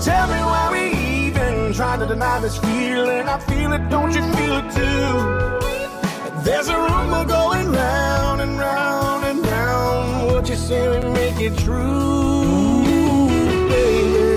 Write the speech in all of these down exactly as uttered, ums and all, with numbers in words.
tell me why we even trying to deny this feeling. I feel it, don't you feel it too? There's a rumor going round and round and round. What you say we make it true, baby.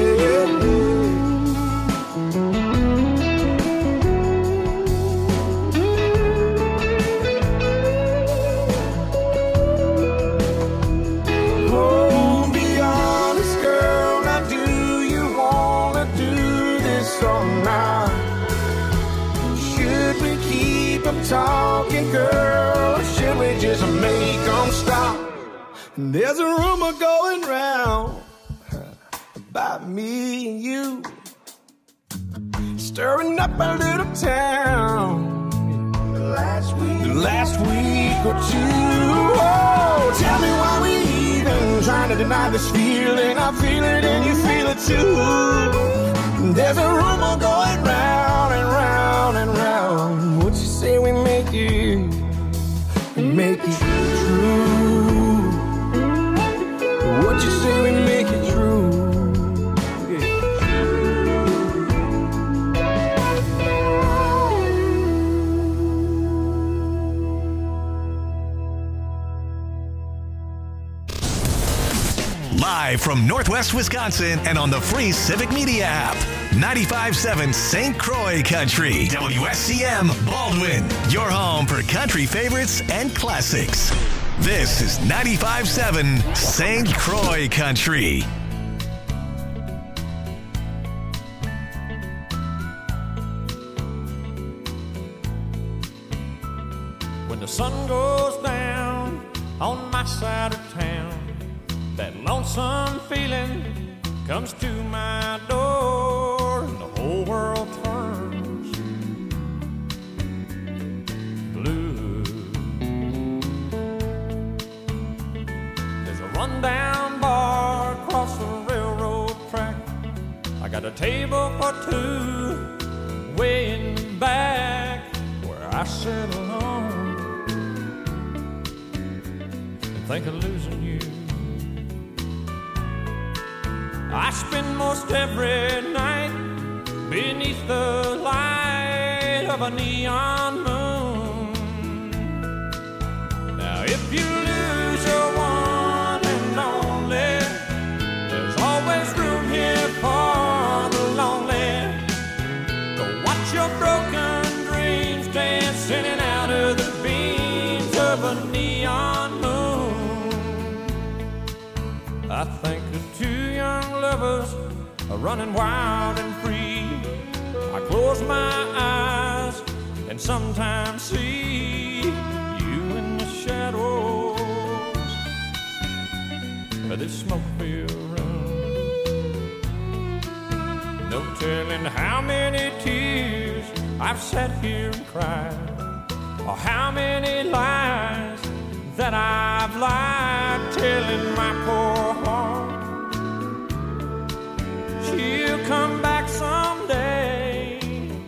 Oh, be honest, girl. Now, do you wanna do this or not? Should we keep them talking, girl, or should we just make them stop? There's a rumor going round about me and you, stirring up a little town the last week, the last week or two. Oh, tell me why we even trying to deny this feeling. I feel it and you feel it too. There's a rumor going round and round and round. What you say we make it, we make it true? What you say we make it true? Live from Northwest Wisconsin and on the free Civic Media app. ninety-five point seven Saint Croix Country. W S C M Baldwin. Your home for country favorites and classics. This is ninety-five point seven Saint Croix Country. When the sun goes down on my side of town, that lonesome feeling comes to my door, and the whole world turns blue. There's a rundown bar across the railroad track. I got a table for two way in the back where I sit alone and think of losing you. I spend most every night beneath the light of a neon moon. Now if you lose your one and only, there's always room here for the lonely. To watch your broken dreams dance in and out of the beams of a neon moon. I think of two young lovers are running wild and free. I close my eyes and sometimes see you in the shadows of this smoke-filled room. No telling how many tears I've sat here and cried, or how many lies that I've lied, telling my poor heart she'll come back someday.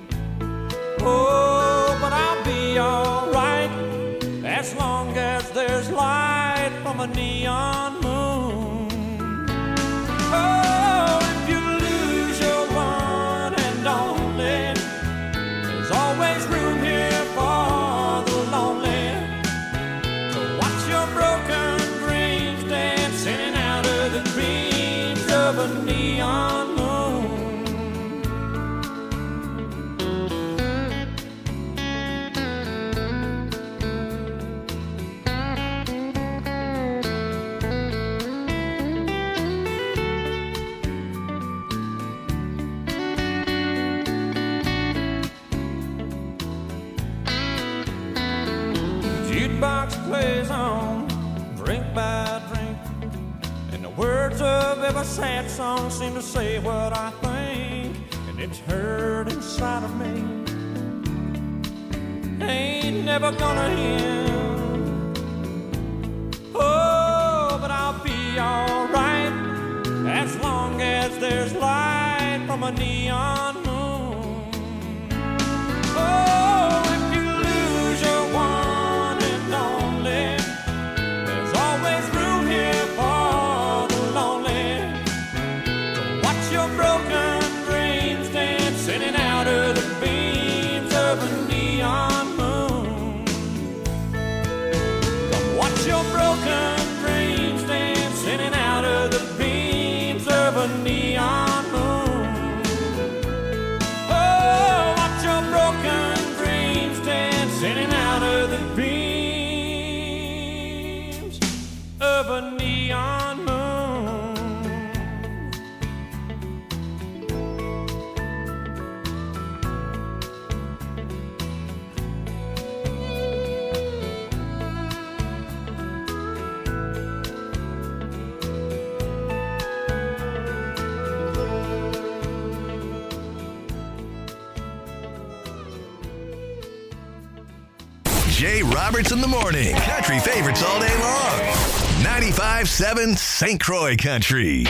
Oh, but I'll be alright as long as there's light from a neon moon. Oh, if you lose your one and only, there's always room here for the lonely. To watch your broken dreams dance in and out of the dreams of a neon moon. Jukebox plays on, drink by drink, and the words of every sad song seem to say what I think, and it's hurt inside of me. Ain't never gonna end. Oh, but I'll be alright as long as there's light from a neon moon. Oh, if you lose your one and only, there's always room here for the lonely. To watch your broken Jay Roberts in the morning. Country favorites all day long. ninety-five seven Saint Croix Country.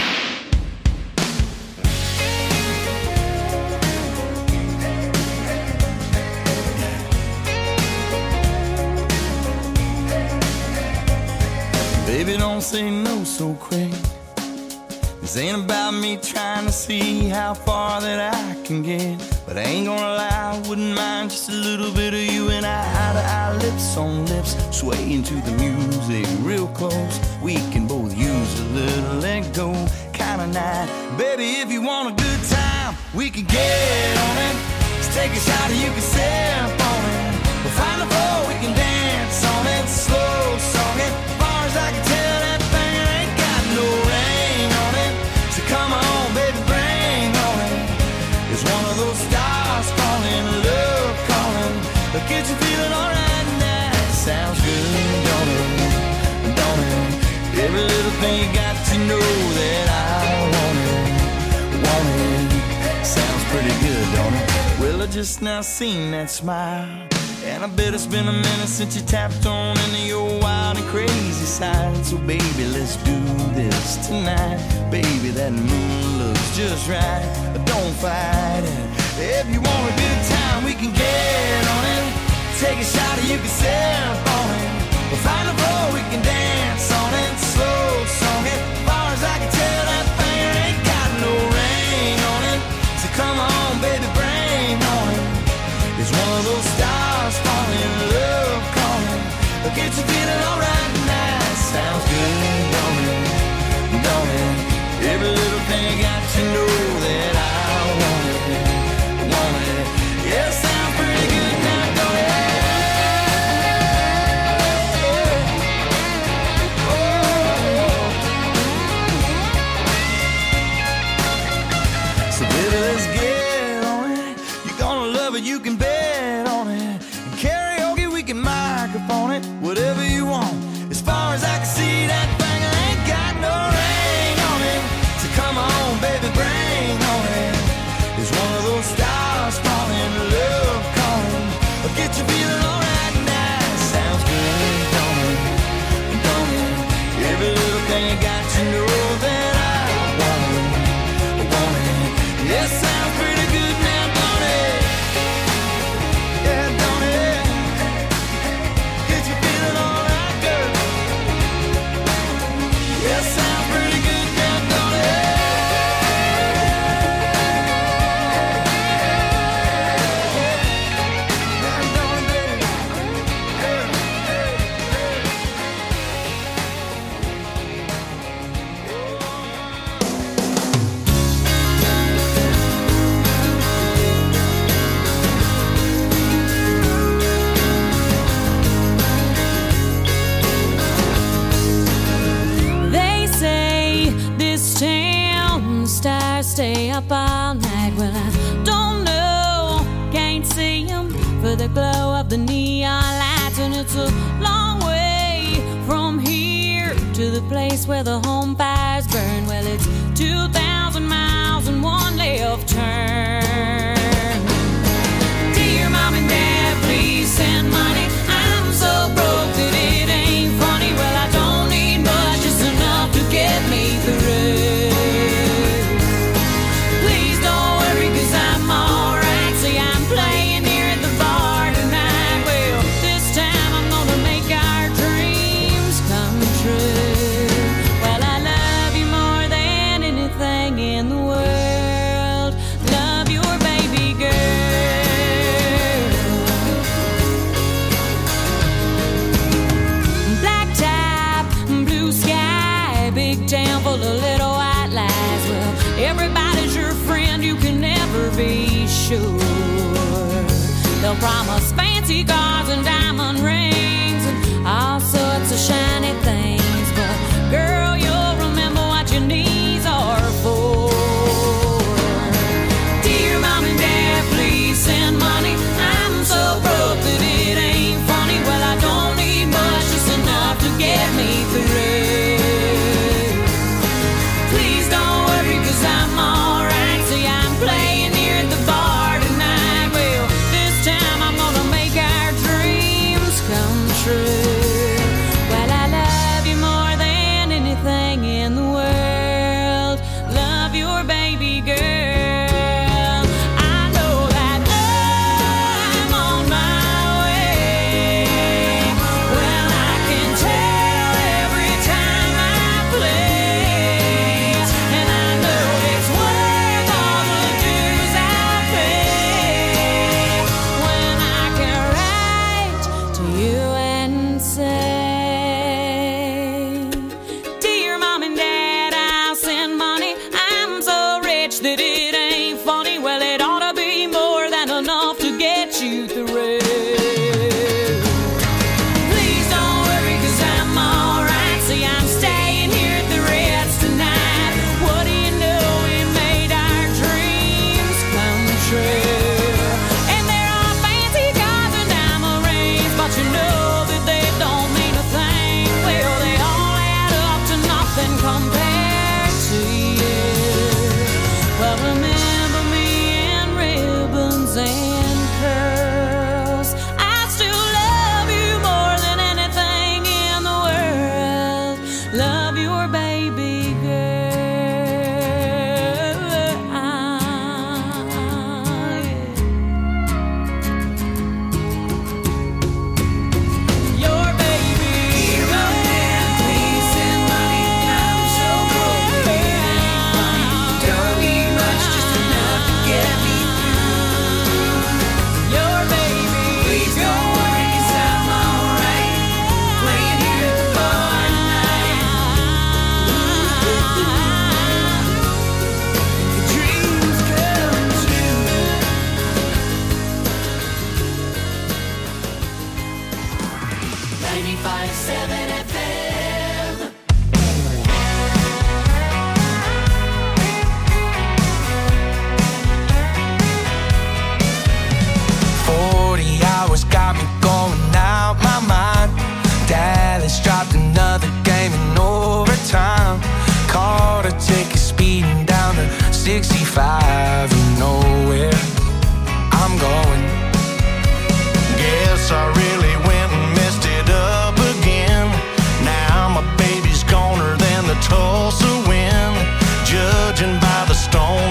Baby, don't say no so quick. This ain't about me trying to see how far that I can get. But I ain't gonna lie, I wouldn't mind just a little bit of you and I, eye to eye, lips on lips, swaying to the music real close. We can both use a little let go kind of night. Baby, if you want a good time, we can get on it. Let's take a shot and you can sip on it. We'll find the floor, we can dance on it. Slow song it, as far as I can tell, that thing ain't got no rain on it. So come on, baby, bring on it. It's one of those stars falling, love calling. But get you feeling alright now. Sounds good, don't it? Don't it? Every little thing you got to know that I want it, want it. Sounds pretty good, don't it? Well, I just now seen that smile, and I bet it's been a minute since you tapped on into your wild and crazy side. So baby, let's do this tonight. Baby, that moon looks just right. Don't fight it. If you want a good time, we can get on it. Take a shot or you can sip on it. We'll find a floor, we can dance on it. Slow song it, as far as I can tell, that thing ain't got no rain on it. So come on, baby, bring on it. It's one of those stars falling, love calling. But get you feeling alright now. Sounds good, don't it? Don't it? Every little thing got to know that I want it, want it. Yeah, sounds pretty good now, don't it? So baby, let's get on it. You're gonna love it, you can bet on it. And karaoke, we can microphone it. Whatever you want. As far as I can see, that thing ain't got no rain on it. So come on, baby, bring on it. It's one of those stars falling, love calling. But get you feeling alright now. Sounds good, don't it? Don't it? Every little thing you got to know that I want it, want it. Yeah, sounds pretty good now, don't it? Yeah, don't it? Get you feeling alright, girl. Yeah, sounds pretty good now, don't it? Yeah, don't it, baby? They say this town stars stay up all night. Well, I don't know, can't see 'em for the glow of the neon lights. And it's a long way from here to the place where the home fires burn. Well, it's two thousand miles and one left turn. Dear mom and dad, please send money. I'm so broke that it ain't funny. Well, I don't need much, just enough to get me through. Please don't worry, cause I'm alright. See, I'm playing here at the bar tonight. Well, this time I'm gonna make our dreams come true. Well, I love you more than anything in the world. Love your baby girl. Black top, blue sky, big town full of little white lies. Well, everybody's your friend, you can never be sure. They'll promise fancy cars and diamond rings and all sorts of shiny things. But girl, you'll remember what your knees are for. Dear mom and dad, please send money. I'm so broke that it ain't funny. Well, I don't need much, just enough to get me through. Please don't worry, cause I'm alright. See, I'm playing here at the bar tonight. Well, this time I'm gonna make our dreams come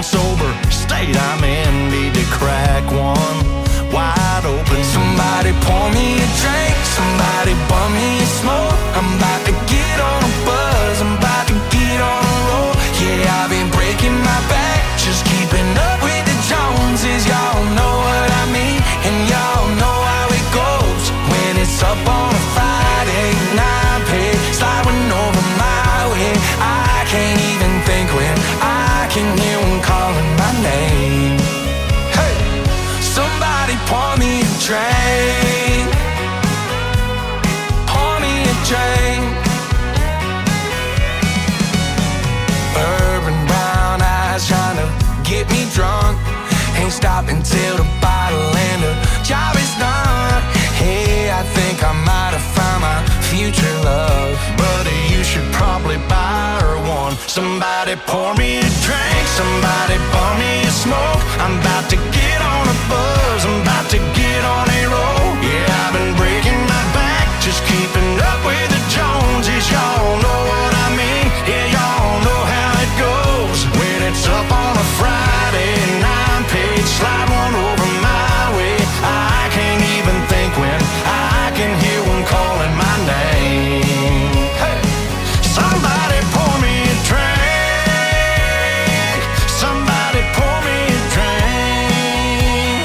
stone sober state I'm in. Need to crack one wide open. Somebody pour me a drink, somebody bum me a smoke. I'm about to get on a buzz, I'm about to get on a roll. Yeah, I've been breaking my back, just keeping up with the Joneses. Y'all know what I mean, and y'all know how it goes. When it's up on a Friday night, pay sliding over my way. I can't even think when I can hear them calling my name. Hey, somebody pour me a drink, pour me a drink. Urban brown eyes trying to get me drunk. Ain't stopping till the bottle and the job is done. Hey, I think I might have found my future love. Buddy, you should probably buy her one. Somebody pour me a drink, somebody pour me a smoke. I'm about to get on a buzz, I'm about to get on a roll. Yeah, I've been breaking my back, just keeping up with the Joneses. Y'all know what I mean, yeah, y'all know how it goes. When it's up on a Friday nine page, slide one over my way. I can't even think when I can hear one calling my name. Hey, somebody pour me a drink, somebody pour me a drink.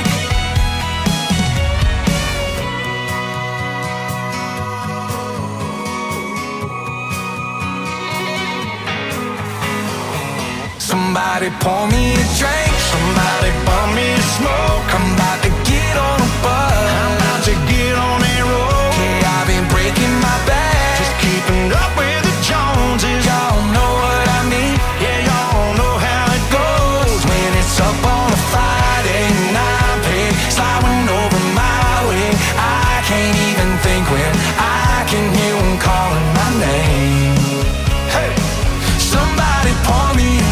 Somebody pour me a drink, somebody pour me a smoke. I'm about to get on a buzz, I'm about to get on a roll. Yeah, I've been breaking my back, just keeping up with the Joneses. Y'all know what I mean, yeah, y'all know how it goes. When it's up on a Friday night, pay sliding over my way. I can't even think when I can hear them calling my name. Hey, somebody pour me a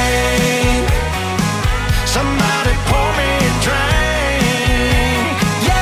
drink, somebody pour me a drink. Yeah.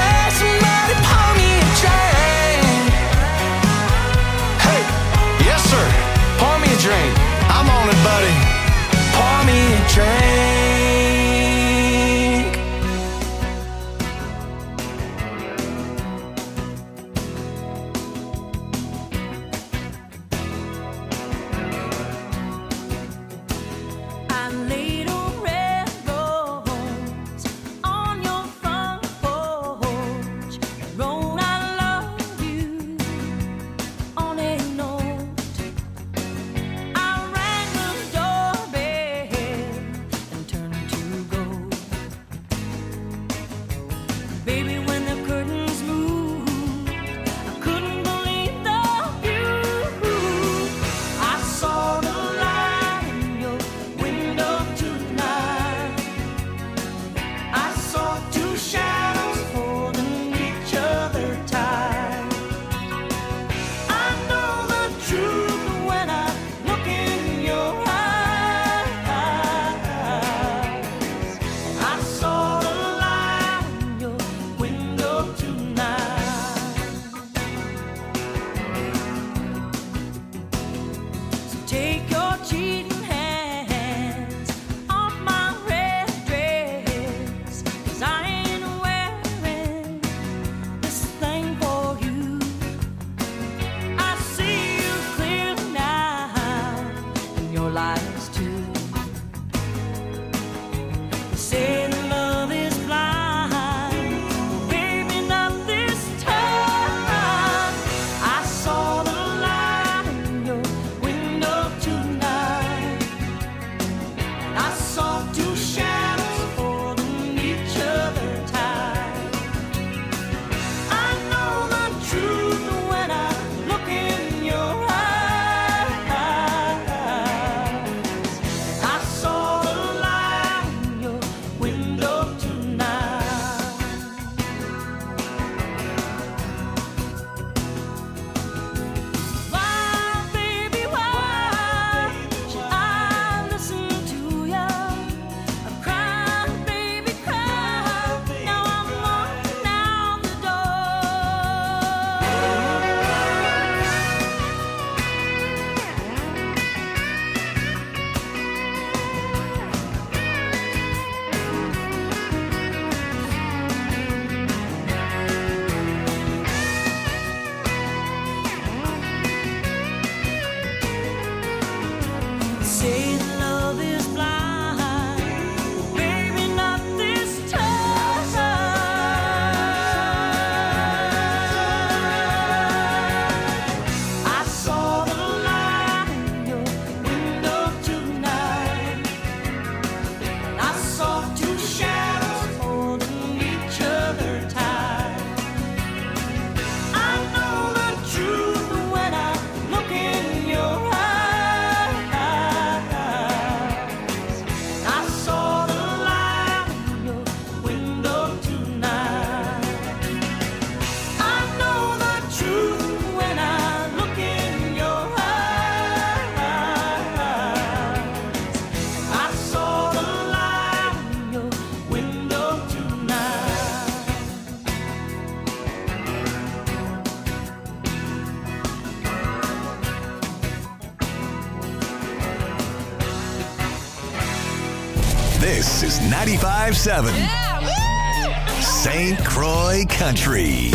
This is ninety-five seven Saint Croix Country.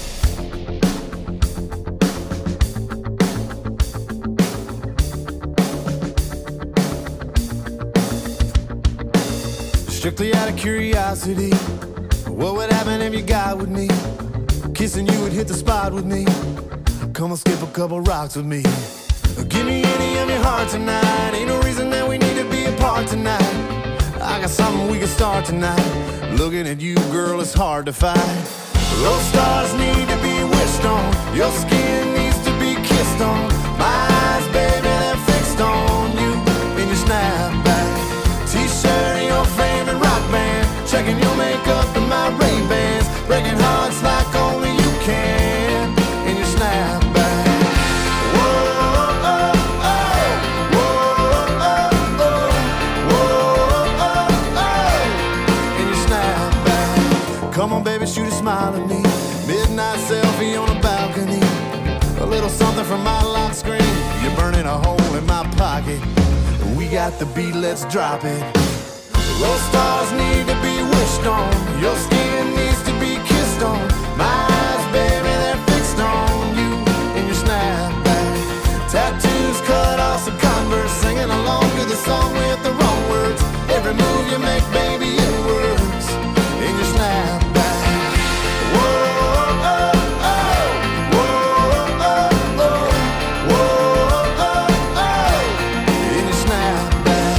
Strictly out of curiosity, what would happen if you got with me? Kissing you would hit the spot with me. Come on, skip a couple rocks with me. Give me any of your heart tonight. Ain't no reason that we need to be apart tonight. I got something we can start tonight. Looking at you, girl, it's hard to fight. Those stars need to be wished on. Your skin needs to be kissed on. My eyes, baby, they're fixed on you in your snapback. T-shirt and your favorite rock band. Checking your makeup and my Ray-Bans. Breaking hearts like only you can in your snapback. Whoa, oh, oh. Whoa, oh, oh. Whoa, oh, oh. In your snapback. Come on, baby, shoot a smile at me. Midnight selfie on a balcony. A little something from my lock screen. You're burning a hole in my pocket. We got the beat, let's drop it. Those stars need to be wished on. Your skin needs to be kissed on. My eyes, baby, they're fixed on you in your snapback. Tattoos cut off some Converse. Singing along to the song with the wrong words. Every move you make, baby, it works in your snapback. Whoa, oh, oh. Whoa, oh, oh. Whoa, oh, oh. In your snapback.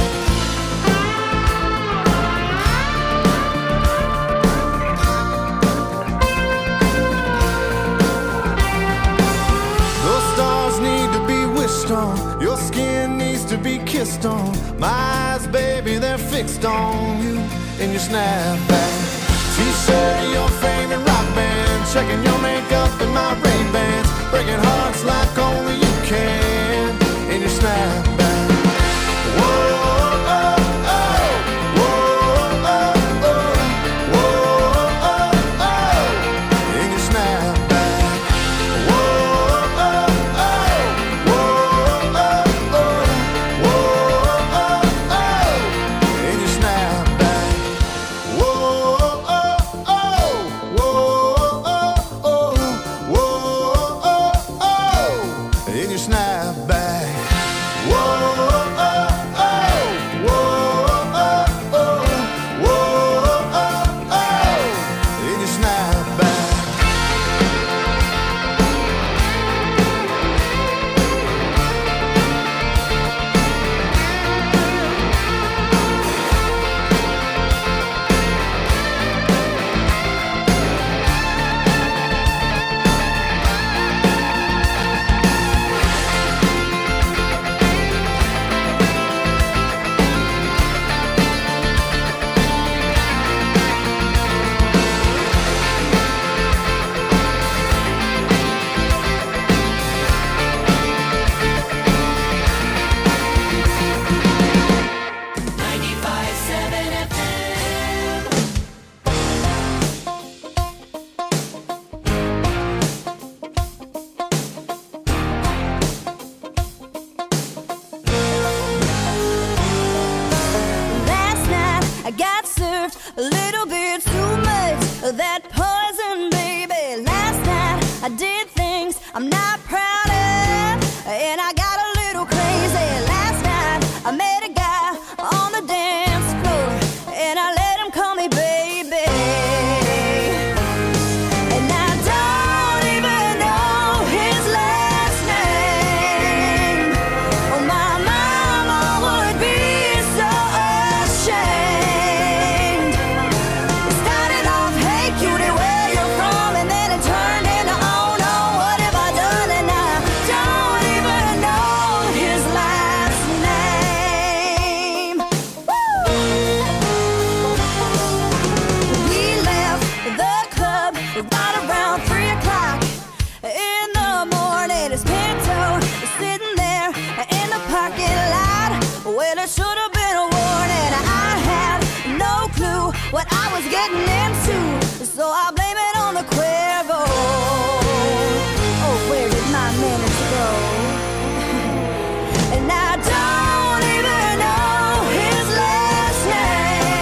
Those stars need to be wished on. Your skin needs to be kissed on. My eyes, baby, they're fixed on you in your snapback. T-shirt and your favorite rock band. Checking your makeup and my Ray-Bans. Breaking hearts like only you can in your snapback. Whoa, oh, oh. Whoa, oh, oh. Whoa, oh, oh. In your snapback. Whoa, oh, oh. Whoa, oh, oh. Whoa, oh, oh. In your snapback. Whoa, oh, oh. Whoa, oh, oh. Whoa, oh, oh. In your snapback. Whoa, oh, oh. Whoa, oh, oh. Whoa, oh, oh. In your snapback. Last night I got served a little bit too much of that poison, baby. Last night I did things I'm not proud of, and I got a little crazy. Last night I met a guy on the dance floor, and I let him call me baby. And I don't even know his last name. Oh, my mama would be so ashamed. It started off, hey cutie, where you from? And then it turned into, oh no, what have I done? And I don't even know his last name. Woo! We left the club right around three o'clock in the morning. His Pinto was sitting there in the parking lot. Well, it should have been a warning. I had no clue what I was getting into, so I blame it on the Cuervo. Oh, where did my minutes go? And I don't even know his last name.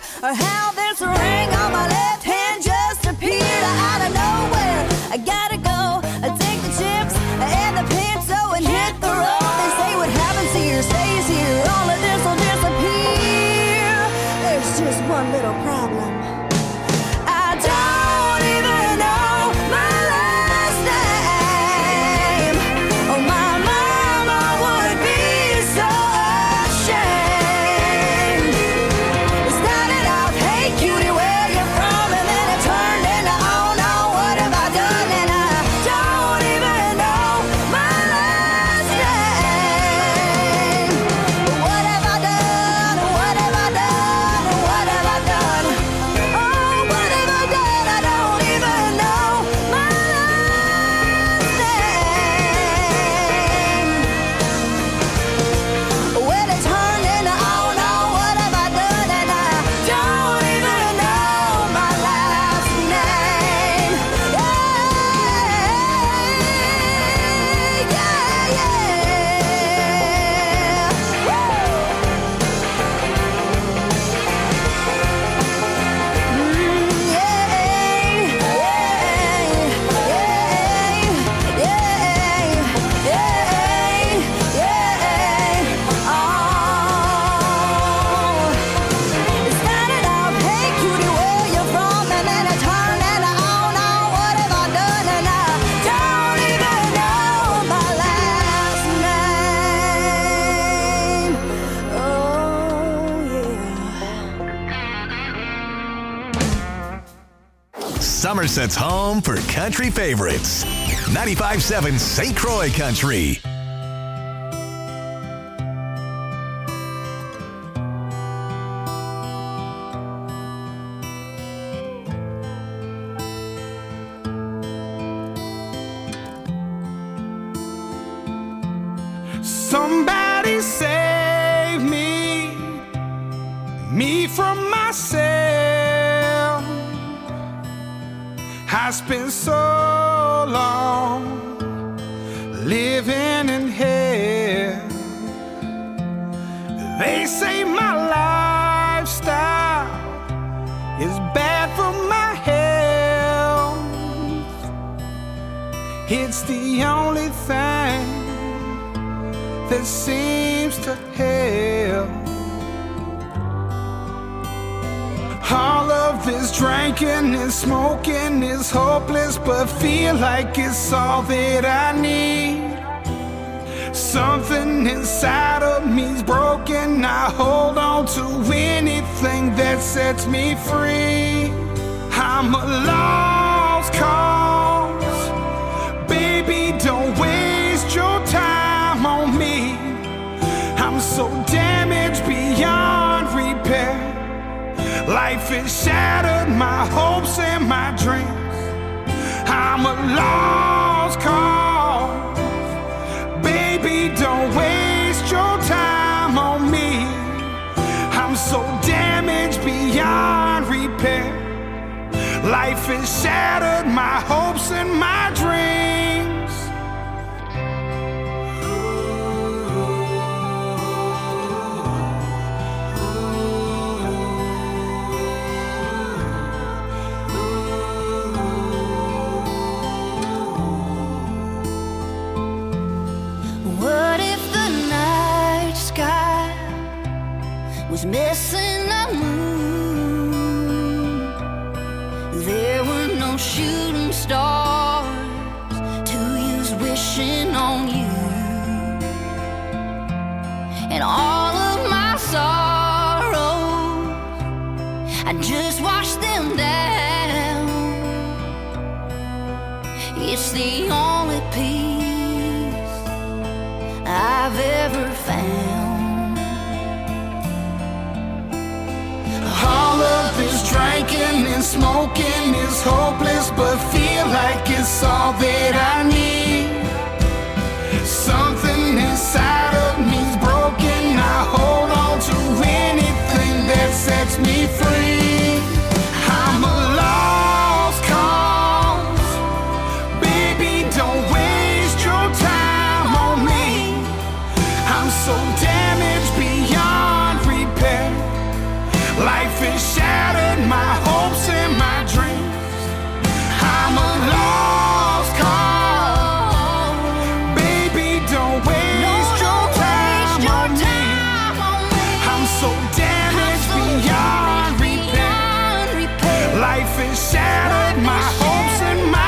or how this ring on my left hand just appeared out of nowhere. I gotta go, I take the chips and the pencil and hit the road. They say what happens here stays here, all of this will disappear. There's just one little problem. I don't even know my last name. Oh, my mama would be so ashamed. It started out, hey cutie, where you from? And then it turned into, oh no, what have I done? And I don't even know my last name. What have I done? What have I done? What have I done? Oh, what have I done? I don't even know my last name. Well, it turned into, oh no, what have I done? And I don't even know my last name. Yeah, yeah, yeah. Woo! Somerset's home for country favorites. ninety-five point seven Saint Croix Country. Somebody save me, me from myself. I spent so long living in hell. They say my lifestyle is bad for my health. It's the only thing that seems to help. All of this drinking and smoking is hopeless, but feel like it's all that I need. Something inside of me's broken. I hold on to anything that sets me free. I'm a lost cause. Baby, don't waste your time on me. I'm so damaged beyond repair. Life has shattered my hopes and my dreams. I'm a lost cause. Baby, don't waste your time on me. I'm so damaged beyond repair. Life has shattered my hopes and my dreams. What if the night sky was missing a moon? There were no shooting stars to use wishing on you. And all of my sorrows, I just washed them down. It's the only peace I've ever found. All of this drinking and smoking is hopeless, but feel like it's all that I need. Something inside of me's broken. I hold on to anything that sets me free. I'm a lost cause. Baby, don't waste your time on me. I'm so damaged beyond repair. Life is shattered. shattered my hopes and my dreams. I'm a lost cause. Baby, don't waste your time on me. I'm so damaged beyond repair. Life has shattered my hopes and my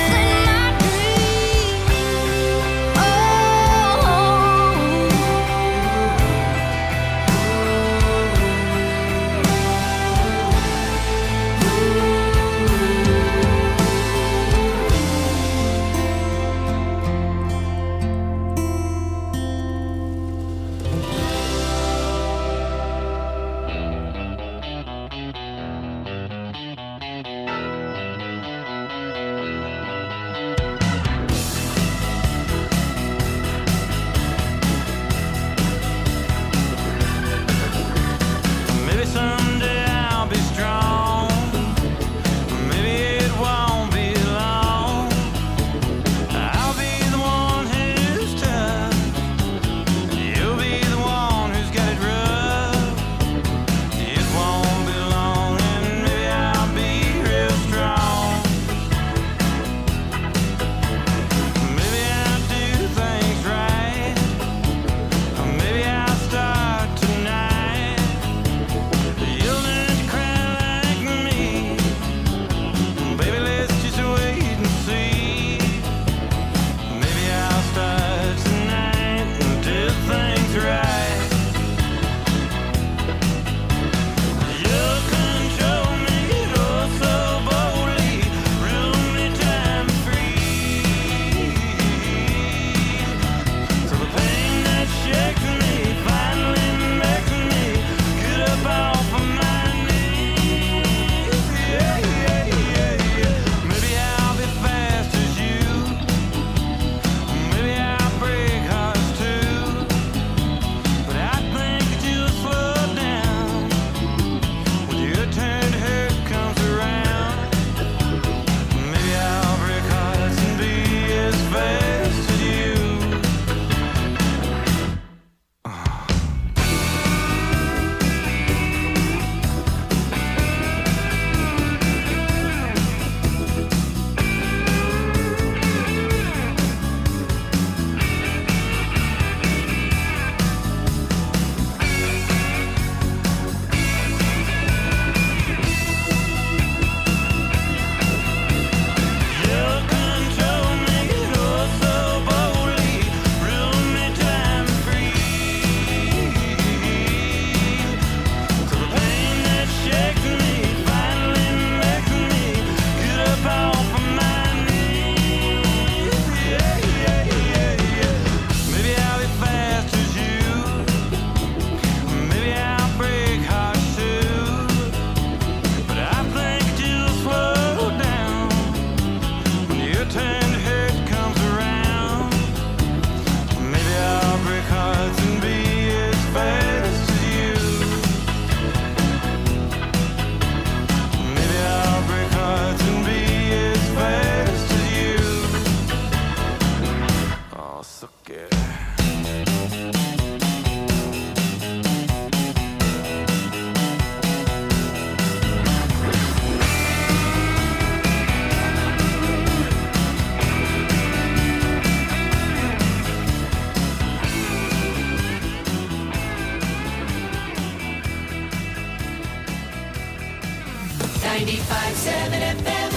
ninety-five seven F M.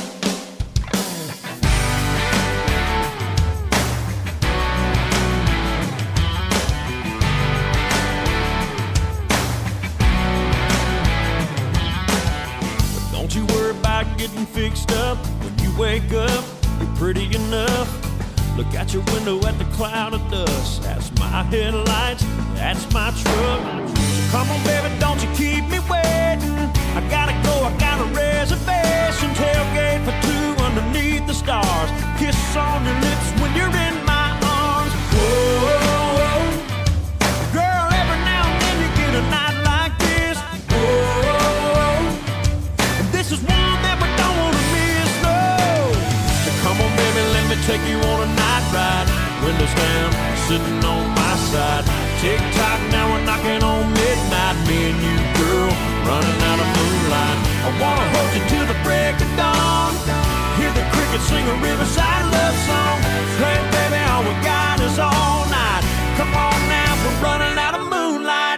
Don't you worry about getting fixed up. When you wake up, you're pretty enough. Look out your window at the cloud of dust. That's my headlights, that's my truck. So come on, baby, don't you keep me waiting. I gotta go, I got a reservation. Tailgate for two underneath the stars. Kiss on your lips when you're in my arms. Whoa, girl, every now and then you get a night like this. Whoa, and this is one that we don't wanna miss, no. So come on, baby, let me take you on a night ride. Windows down, sitting on my side. Tick tock, now we're knocking on midnight. Me and you, girl, running out of food. sing a riverside love song. Hey, baby, all we got is all night. Come on now, we're running out of moonlight.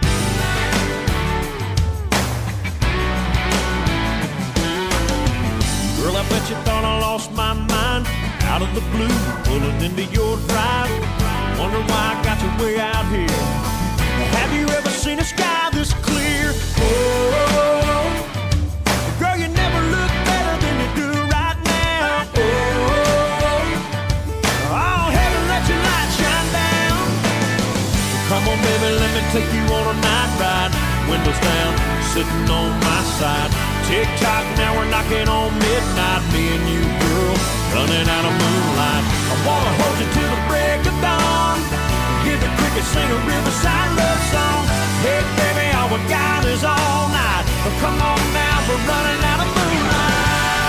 Girl, I bet you thought I lost my mind. Out of the blue, pulling into your drive. Wonder why I got you way out here. Have you ever seen a sky this clear? Oh, girl, you never look better than you do right now. Oh, oh, heaven, let your light shine down. Come on, baby, let me take you on a night ride. Windows down, sitting on my side. Tick-tock, now we're knocking on midnight. Me and you, girl, running out of moonlight. I wanna hold you till the break of dawn. Hear the crickets sing a riverside love song. Hey, baby, all we got is all night. But come on now, we're running out of moonlight.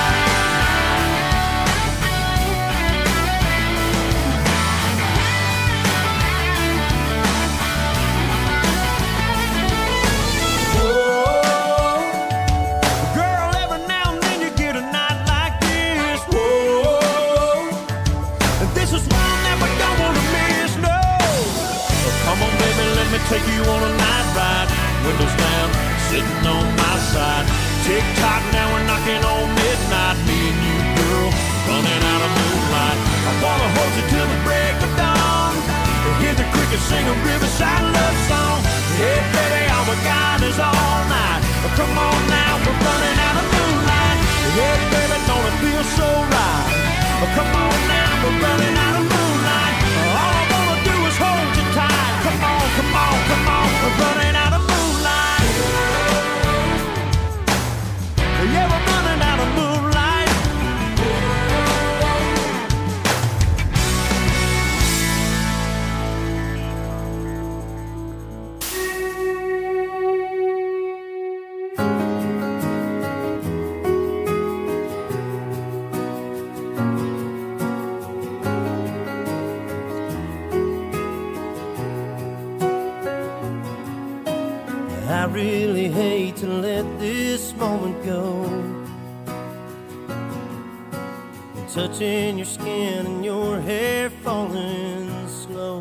Take you on a night ride, windows down, sitting on my side. Tick-tock, now we're knocking on midnight. Me and you, girl, running out of moonlight. I wanna hold you till the break of dawn. Hear the crickets sing a riverside love song. Hey, baby, all we got is all night. Come on now, we're running out of moonlight. Hey, baby, don't it feel so right? Come on now, we're running out of moonlight. All I wanna do is hold you tight. Come on, come on, come on, we're running out of moonlight. Yeah, we're running out of moonlight. I really hate to let this moment go. Touching your skin and your hair falling slow.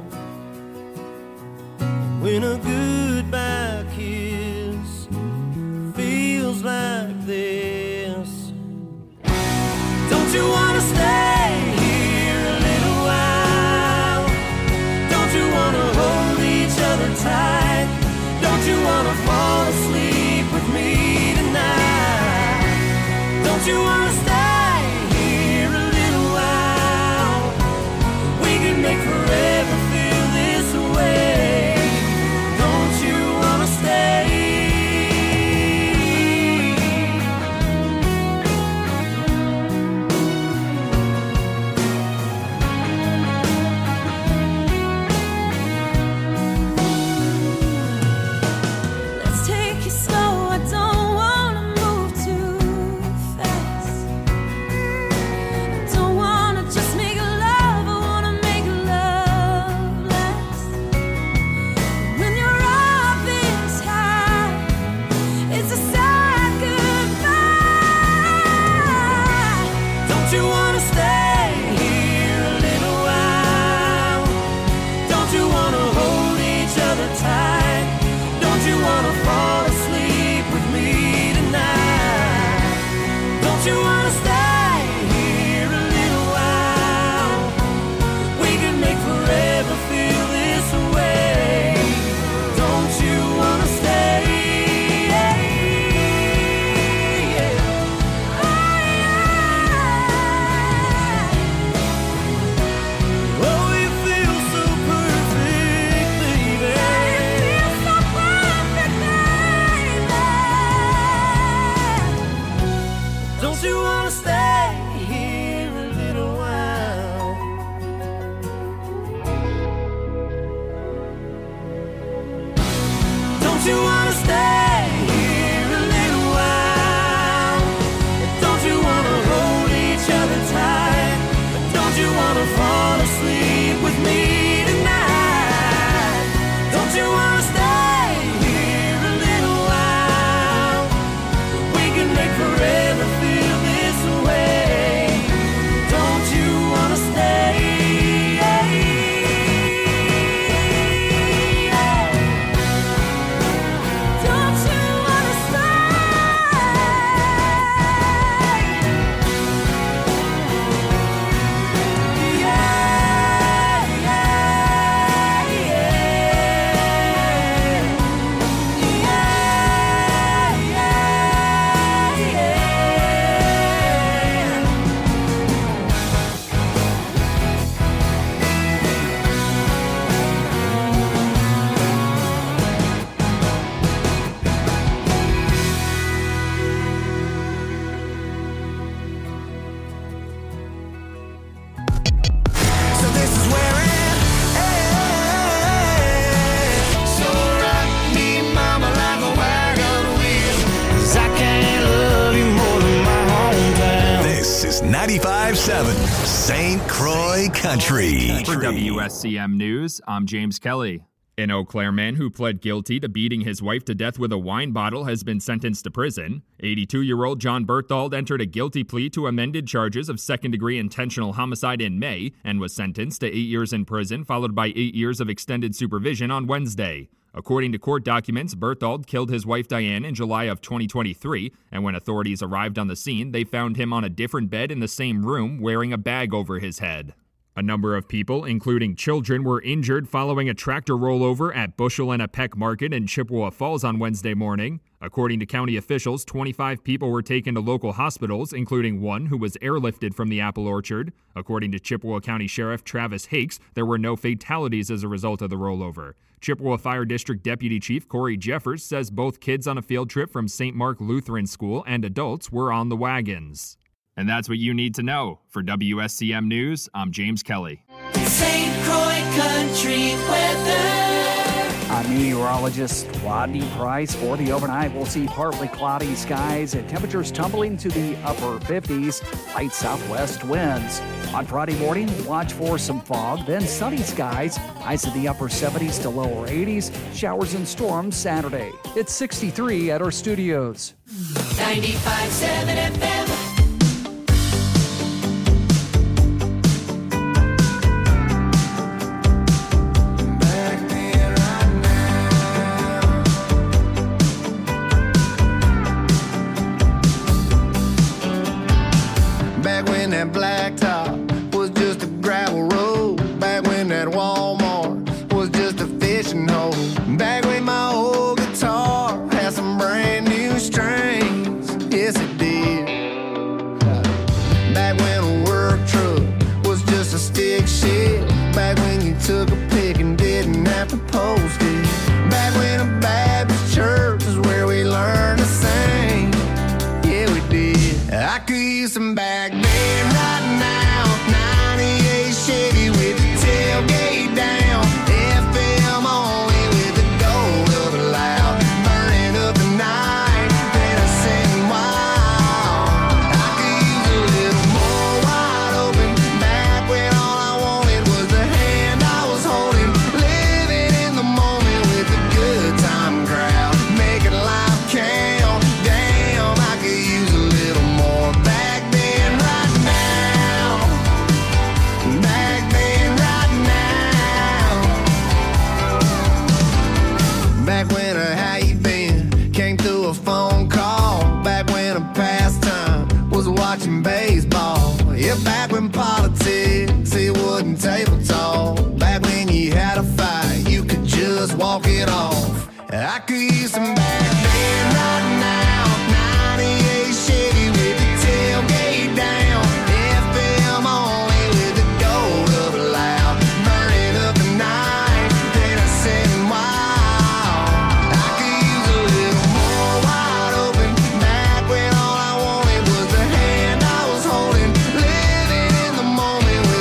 When a goodbye kiss feels like this. Don't you wanna stay here a little while? Don't you wanna hold each other tight? Don't you wanna fall asleep with me tonight? Don't you wanna stay here a little while? We can make forever feel this way. Don't you wanna stay? Forever feel this way. ninety-five point seven Saint Croix Country. For W S C M News, I'm James Kelly. An Eau Claire man who pled guilty to beating his wife to death with a wine bottle has been sentenced to prison. eighty-two-year-old John Berthold entered a guilty plea to amended charges of second-degree intentional homicide in May and was sentenced to eight years in prison, followed by eight years of extended supervision on Wednesday. According to court documents, Berthold killed his wife Diane in July of twenty twenty-three, and when authorities arrived on the scene, they found him on a different bed in the same room wearing a bag over his head. A number of people, including children, were injured following a tractor rollover at Bushel and a Peck Market in Chippewa Falls on Wednesday morning. According to county officials, twenty-five people were taken to local hospitals, including one who was airlifted from the apple orchard. According to Chippewa County Sheriff Travis Hakes, there were no fatalities as a result of the rollover. Chippewa Fire District Deputy Chief Corey Jeffers says both kids on a field trip from Saint Mark Lutheran School and adults were on the wagons. And that's what you need to know. For W S C M News, I'm James Kelly. Saint Croix Country weather. I'm meteorologist Rodney Price. For the overnight, we'll see partly cloudy skies and temperatures tumbling to the upper fifties, light southwest winds. On Friday morning, watch for some fog, then sunny skies, highs in the upper seventies to lower eighties, showers and storms Saturday. It's sixty-three at our studios. ninety-five point seven F M. That blacktop was just a gravel road. Back when that Walmart was just a fishing hole. Back when my old guitar had some brand new strings. Yes, it did. Back when a work truck was just a stick shift. Back when you took a pic and didn't have to post it. Back when a Baptist church is where we learned to sing. Yeah, we did. I could use some back then. Chevy with the tailgate down, F M only with the gold of it loud, burning up the night, then I sing wild. I could use a little more wide open, back when all I wanted was the hand I was holding, living in the moment with a good time crowd, making life count. Damn, I could use a little more back then, right now. Back then, right now. Back when a how you been came through a phone call. Back when a pastime was watching baseball. Yeah, back when politics, it wasn't table talk. Back when you had a fight, you could just walk it off. I could use some back then, right now. ninety-eight Chevy with the tailgate down, F M only with the gold of it loud, burning up the night, then I sing wild. I could use a little more wide open, back when all I wanted was the hand I was holding, living in the moment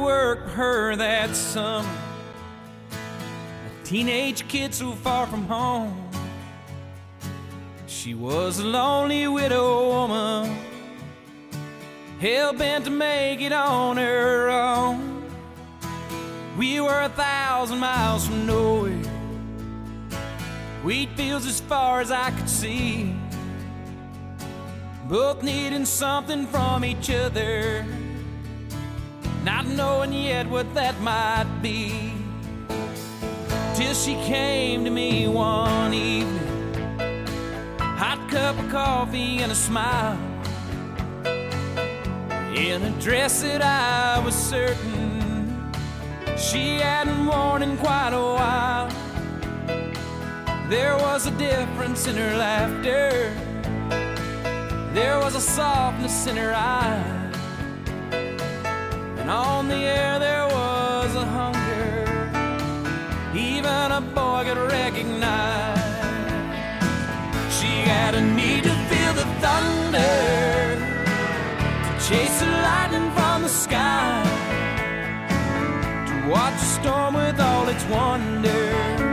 work for her that summer. A teenage kid so far from home. She was a lonely widow woman, hell-bent to make it on her own. We were a thousand miles from nowhere, wheat fields as far as I could see, both needing something from each other, not knowing yet what that might be. Till she came to me one evening, hot cup of coffee and a smile, in a dress that I was certain she hadn't worn in quite a while. There was a difference in her laughter, there was a softness in her eye, and on the air there was a hunger even a boy could recognize. She had a need to feel the thunder, to chase the lightning from the sky, to watch the storm with all its wonder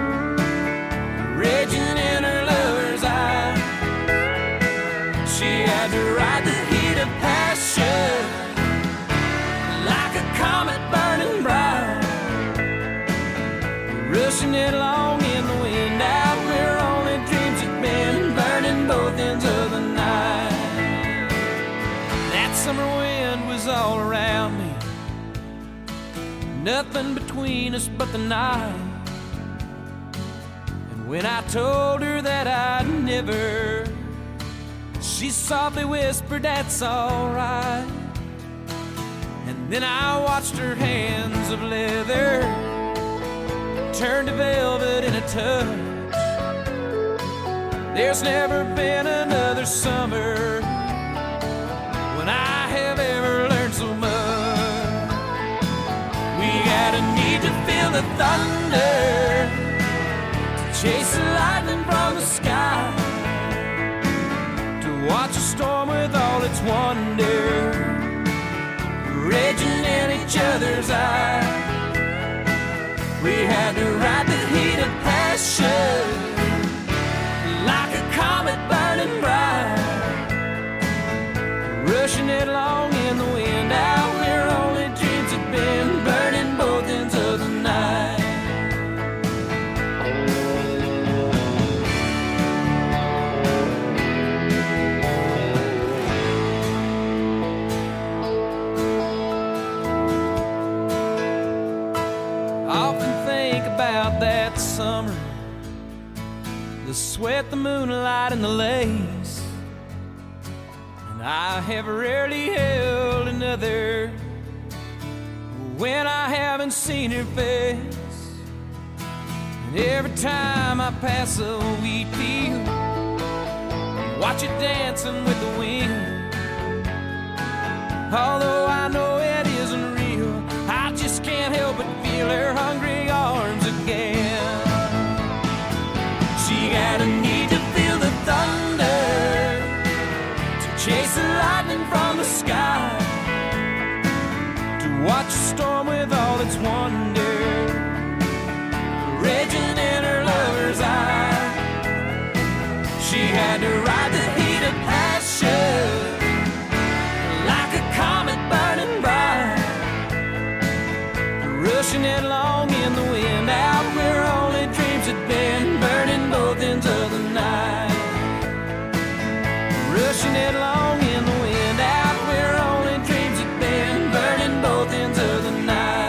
raging in her lover's eye. She had to ride the heat of passion like a comet burning bright, rushing it along in the wind out where only dreams had been, burning both ends of the night. That summer wind was all around me, nothing between us but the night. And when I told her that I'd never, she softly whispered, "That's alright." And then I watched her hands of leather turn to velvet in a touch. There's never been another summer when I have ever learned so much. We had a need to feel the thunder, to chase the lightning from the sky, to watch a storm with all its wonder raging in each other's eyes. We had to ride the heat of passion like a comet burning bright, rushing it along in the wind out where only dreams had been, burning both ends of the night. About that summer, the sweat, the moonlight, and the lace, and I have rarely held another when I haven't seen her face. And every time I pass a wheat field, watch it dancing with the wind, although I know it isn't real, I just can't help but feel her hungry arms again. She had a need to feel the thunder, to chase the lightning from the sky, to watch a storm with all its wonder raging in her lover's eye. She had to ride the heat of passion like a comet burning bright, rushing it along in the wind out where only dreams had been, burning both ends of the night, rushing it along in the wind out where only dreams had been, burning both ends of the night.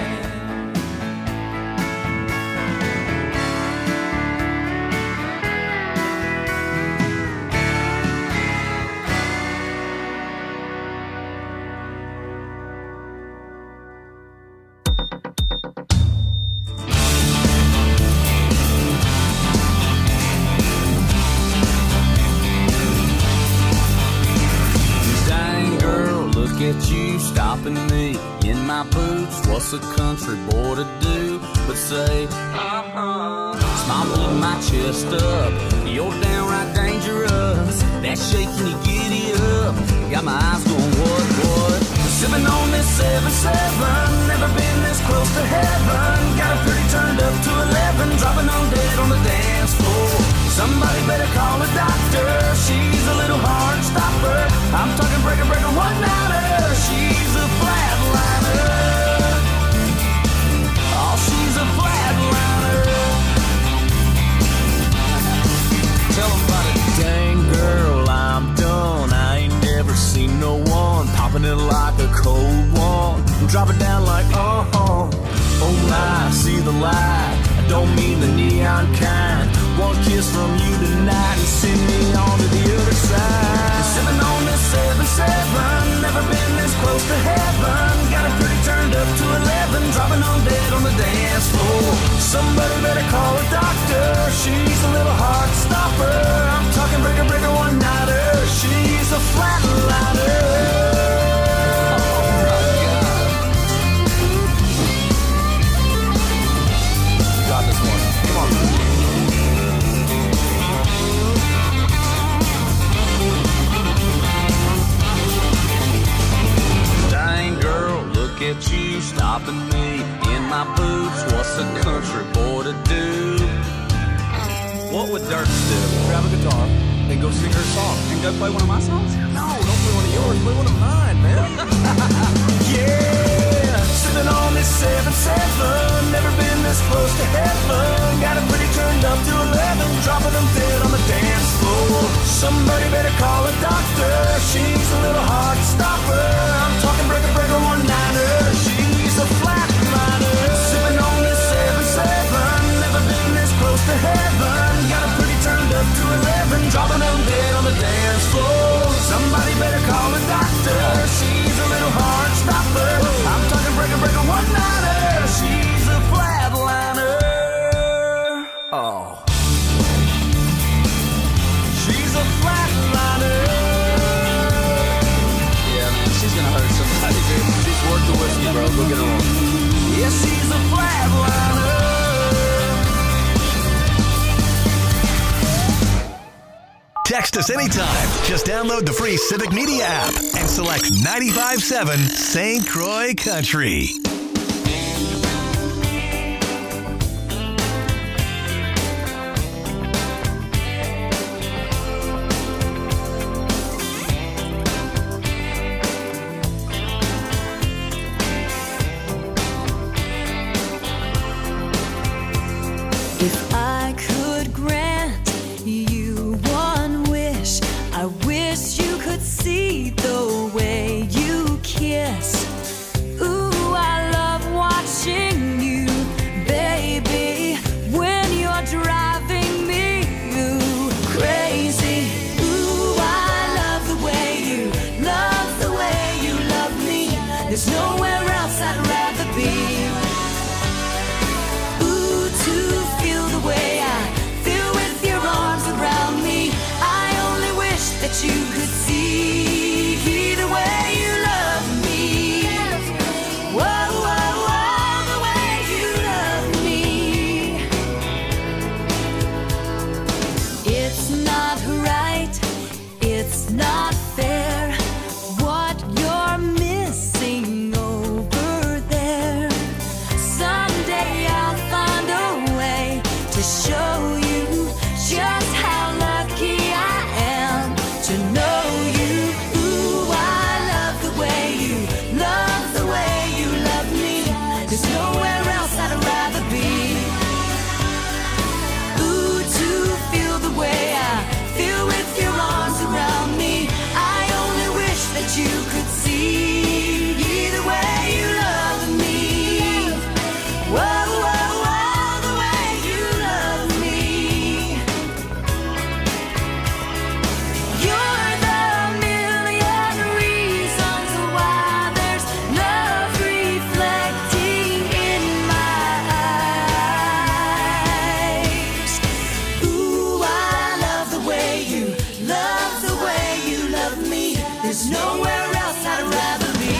At you stopping me in my boots, what's a country boy to do but say uh-uh? Smile pulling my chest up, you're downright dangerous, that shaking you giddy up, got my eyes going what, what? Sipping on this seven seven, on the dance floor. Somebody better call a doctor. She's a little heart stopper. I'm talking breaker, breaker, one nighter. She's a flatliner. Oh, she's a flatliner. Tell them about it. Dang girl, I'm done. I ain't never seen no one popping it like a cold one. Drop it down like uh uh. Oh my, see the light. I don't mean the neon kind. One kiss from you tonight and send me on to the other side. Sipping on this seven seven, never been this close to heaven. Got it pretty turned up to eleven, dropping on dead on the dance floor. Somebody better call a doctor. She's a little heart stopper. I'm talking breaker, breaker, one nighter. She's a flatliner. At you stopping me in my boots. What's a country boy to do? What would Dirks do? Grab a guitar and go sing her song and go play one of my songs? No, don't play one of yours. Play one of mine, man. Yeah, sitting on this seven seven, never been this close to heaven. Got it pretty turned up to eleven, dropping them dead on the dance floor. Somebody better call a doctor. She's a little heart stopper. I'm talking breaker, breaker, one nighter. She's a flatliner. Sipping on this seven seven, never been this close to heaven. Got it pretty turned up to eleven, dropping them dead on the dance floor. Somebody better call a doctor. She's a little heart stopper. I'm talking breaker, breaker, one nighter. She's a flatliner. Oh. She's a flatliner. Yeah, man, she's gonna hurt somebody, dude. She's worth the whiskey, bro. Go get her on. Yeah, she's a flatliner. Text us anytime. Just download the free Civic Media app and select ninety-five point seven Saint Croix Country. If I could grant you one wish, I wish you could see the way you kiss. Ooh, I love watching you, baby, when you're driving me ooh, crazy. Ooh, I love the way you, love the way you love me. There's nowhere else I'd rather be. That you could see the way you love me. Whoa, whoa, whoa, the way you love me. It's not right, it's not fair, what you're missing over there. Someday I'll find a way to show you just how lucky I am to know you. Ooh, I love the way you love the way you love me. There's nowhere else I'd rather be. Ooh, to feel the way I feel with your arms around me. I only wish that you could see the way you love me. Whoa, whoa, whoa, the way you love me. You're the million reasons why there's love reflecting in my eyes. Ooh, I love the way you love the way you love me. There's nowhere else I'd rather be.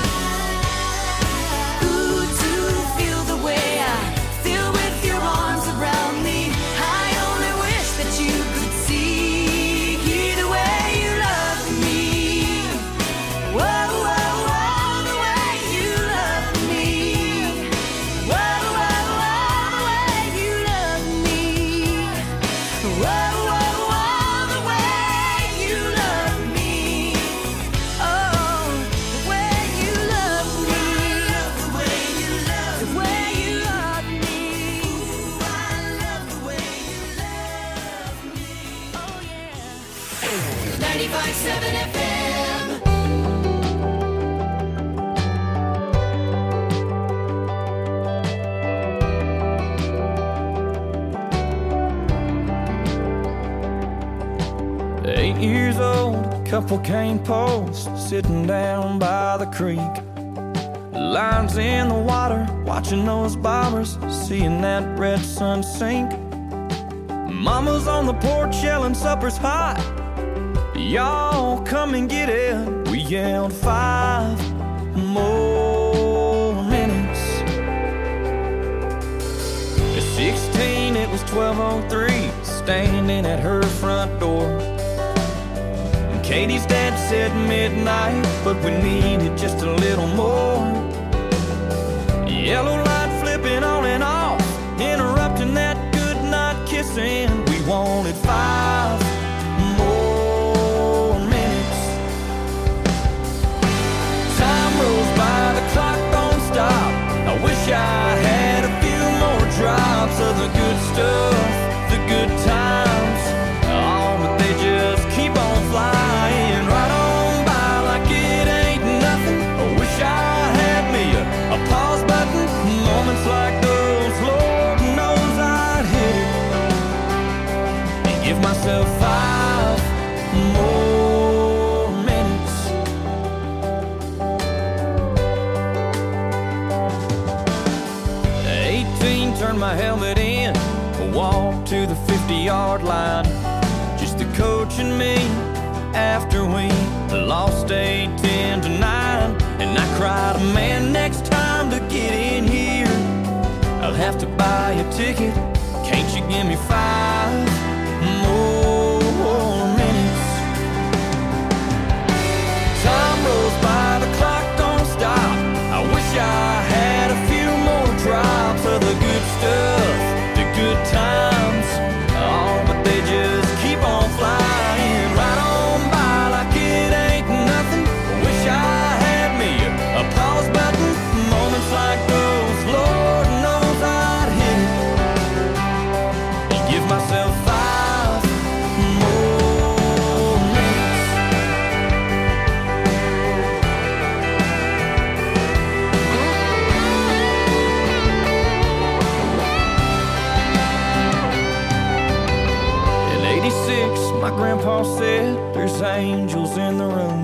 Ooh, to feel the way I feel with your arms around me. I only wish that you could see the way you love me. Whoa, whoa, whoa, the way you love me. Whoa, whoa, whoa, the way you love me. ninety-five point seven F M. Eight years old, a couple cane posts sitting down by the creek. Lines in the water, watching those bobbers, seeing that red sun sink. Mama's on the porch yelling supper's hot. Y'all come and get it. We yelled five more minutes. At sixteen, it was twelve oh three, standing at her front door. And Katie's dad said midnight, but we needed just a little more. Yellow light flipping on and off, interrupting that good night kissing. We wanted five more minutes. Time rolls by, the clock don't stop. I wish I had a few more drops of the good stuff, the good times. Oh, but they just keep on flying right on by like it ain't nothing. I wish I had me a, a pause button. Moments like those, Lord knows I'd hit it and give myself five more minutes. eighteen, turned my helmet in, walked to the fifty-yard line. Just the coach and me after we lost eight ten to nine. And I cried, man, next time to get in here I'll have to buy a ticket. Can't you give me five more minutes? Time rolls by, the clock don't stop. I wish I had a few more drops of the good stuff, the good times. Oh, but they just keep on flying right on by like it ain't nothing. Wish I had me a, a pause button. Moments like those, Lord knows I'd hit it and give myself five more minutes. In eighty-six, my grandpa said there's angels in the room.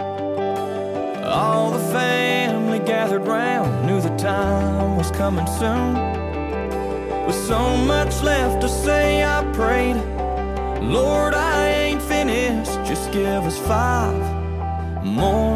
All the family gathered round, knew the time was coming soon. With so much left to say, I prayed, Lord, I ain't finished, just give us five more